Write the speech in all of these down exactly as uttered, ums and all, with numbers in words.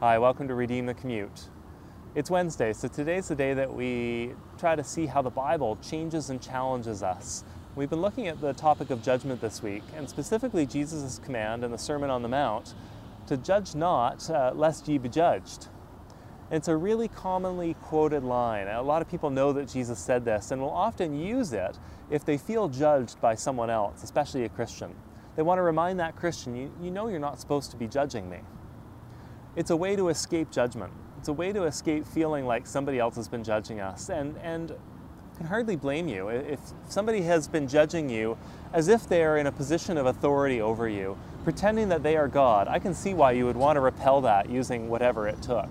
Hi, welcome to Redeem the Commute. It's Wednesday, so today's the day that we try to see how the Bible changes and challenges us. We've been looking at the topic of judgment this week, and specifically Jesus' command in the Sermon on the Mount to judge not, uh, lest ye be judged. It's a really commonly quoted line. A lot of people know that Jesus said this and will often use it if they feel judged by someone else, especially a Christian. They want to remind that Christian, you, you know you're not supposed to be judging me. It's a way to escape judgment. It's a way to escape feeling like somebody else has been judging us. And, and I can hardly blame you. If somebody has been judging you as if they are in a position of authority over you, pretending that they are God, I can see why you would want to repel that using whatever it took.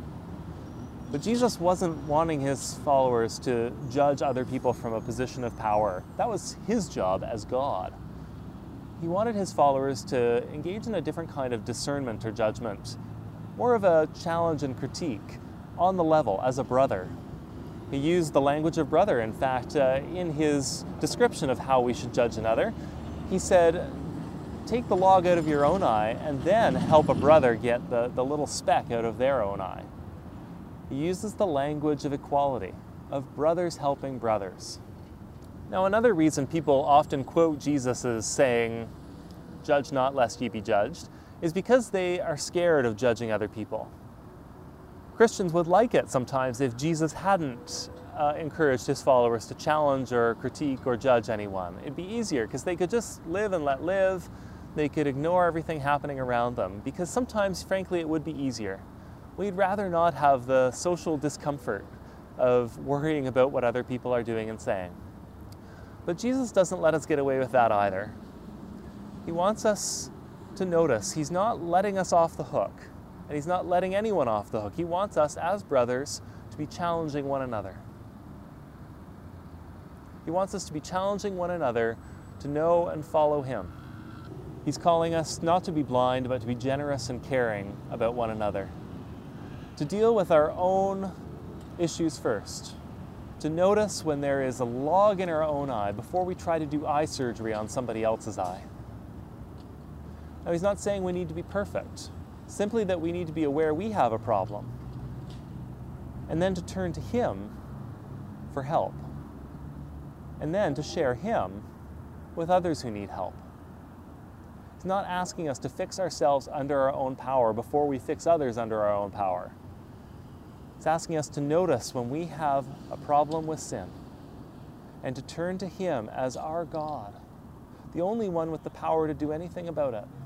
But Jesus wasn't wanting his followers to judge other people from a position of power. That was his job as God. He wanted his followers to engage in a different kind of discernment or judgment, more of a challenge and critique on the level as a brother. He used the language of brother, in fact, uh, in his description of how we should judge another. He said, take the log out of your own eye and then help a brother get the, the little speck out of their own eye. He uses the language of equality, of brothers helping brothers. Now, another reason people often quote Jesus as saying, judge not lest ye be judged, is because they are scared of judging other people. Christians would like it sometimes if Jesus hadn't uh, encouraged his followers to challenge or critique or judge anyone. It'd be easier because they could just live and let live. They could ignore everything happening around them because sometimes, frankly, it would be easier. We'd rather not have the social discomfort of worrying about what other people are doing and saying. But Jesus doesn't let us get away with that either. He wants us to notice he's not letting us off the hook, and he's not letting anyone off the hook. He wants us as brothers to be challenging one another. He wants us to be challenging one another to know and follow him. He's calling us not to be blind, but to be generous and caring about one another. To deal with our own issues first. To notice when there is a log in our own eye before we try to do eye surgery on somebody else's eye. Now, he's not saying we need to be perfect, simply that we need to be aware we have a problem, and then to turn to him for help, and then to share him with others who need help. He's not asking us to fix ourselves under our own power before we fix others under our own power. He's asking us to notice when we have a problem with sin, and to turn to him as our God, the only one with the power to do anything about it.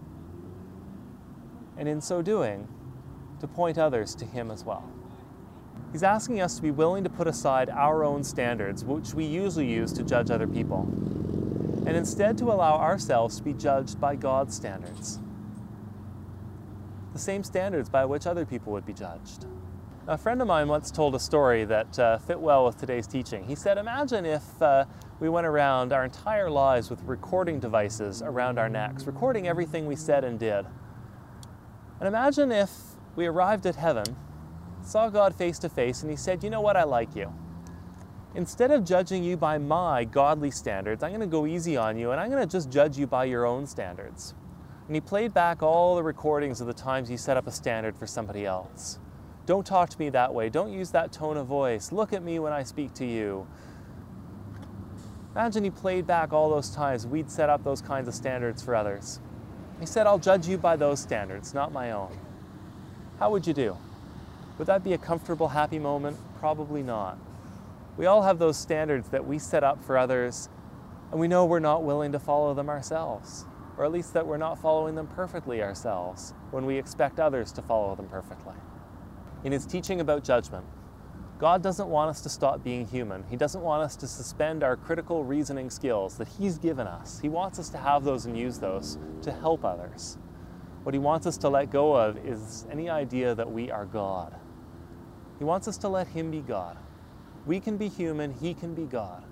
And in so doing, to point others to him as well. He's asking us to be willing to put aside our own standards, which we usually use to judge other people, and instead to allow ourselves to be judged by God's standards, the same standards by which other people would be judged. Now, a friend of mine once told a story that uh, fit well with today's teaching. He said, imagine if uh, we went around our entire lives with recording devices around our necks, recording everything we said and did. And imagine if we arrived at heaven, saw God face to face, and he said, you know what, I like you. Instead of judging you by my godly standards, I'm going to go easy on you, and I'm going to just judge you by your own standards. And he played back all the recordings of the times you set up a standard for somebody else. Don't talk to me that way. Don't use that tone of voice. Look at me when I speak to you. Imagine he played back all those times we'd set up those kinds of standards for others. He said, I'll judge you by those standards, not my own. How would you do? Would that be a comfortable, happy moment? Probably not. We all have those standards that we set up for others, and we know we're not willing to follow them ourselves, or at least that we're not following them perfectly ourselves when we expect others to follow them perfectly. In his teaching about judgment, God doesn't want us to stop being human. He doesn't want us to suspend our critical reasoning skills that he's given us. He wants us to have those and use those to help others. What he wants us to let go of is any idea that we are God. He wants us to let him be God. We can be human, he can be God.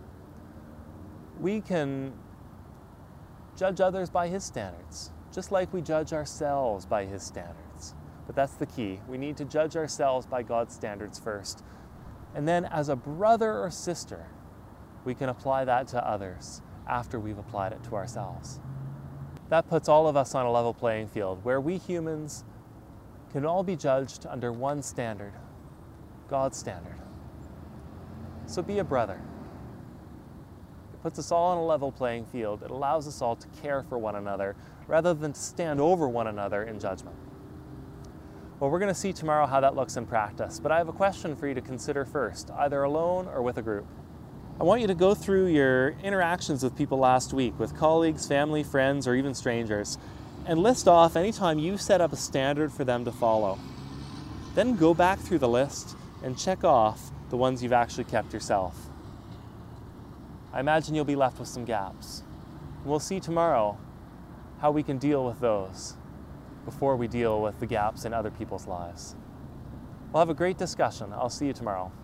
We can judge others by his standards, just like we judge ourselves by his standards. But that's the key. We need to judge ourselves by God's standards first. And then as a brother or sister, we can apply that to others after we've applied it to ourselves. That puts all of us on a level playing field where we humans can all be judged under one standard, God's standard. So be a brother. It puts us all on a level playing field. It allows us all to care for one another rather than to stand over one another in judgment. Well, we're going to see tomorrow how that looks in practice, but I have a question for you to consider first, either alone or with a group. I want you to go through your interactions with people last week, with colleagues, family, friends, or even strangers, and list off any time you set up a standard for them to follow. Then go back through the list and check off the ones you've actually kept yourself. I imagine you'll be left with some gaps. And we'll see tomorrow how we can deal with those before we deal with the gaps in other people's lives. We'll have a great discussion. I'll see you tomorrow.